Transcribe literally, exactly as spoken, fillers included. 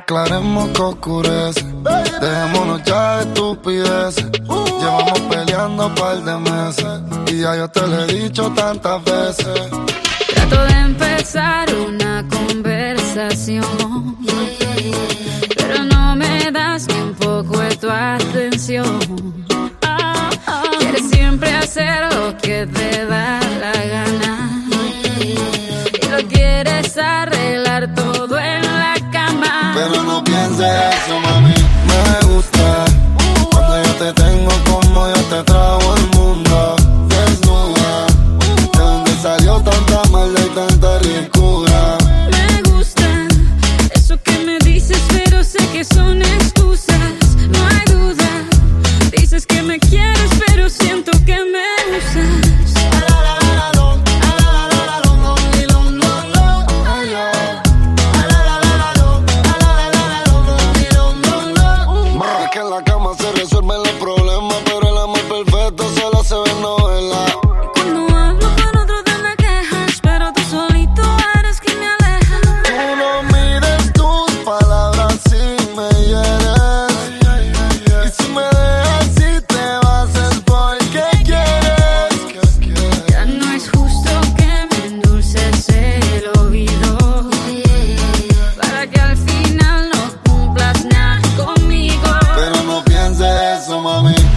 aclaremos que oscurece. Dejémonos ya de estupideces. Llevamos peleando un par de meses y ya yo te lo he dicho tantas veces. Trato de empezar una conversación, pero no me das ni un poco de tu atención. Quieres siempre hacer lo que te da la gana y lo quieres arreglar todo en la cama. Pero no pienses eso, mami. Me gusta cuando yo te tengo como yo te trago al mundo. Desnuda, de donde salió tanta maldad y tanta ricura. Me gusta eso que me dices, pero sé que son excusas. No hay duda, dices que me quieres, pero siento que me usas. Es que en la cama se resuelven los problemas, pero el amor perfecto solo se ve en novela. Cuando hablo con otro te me quejas, pero tú solito eres quien me aleja. Tú no mires tus palabras si me hieres. Y si me dejas y te vas es porque quieres. Ya no es justo que me endulces el oído para que al final no cumplas nada conmigo. Pero no pienses eso, mami.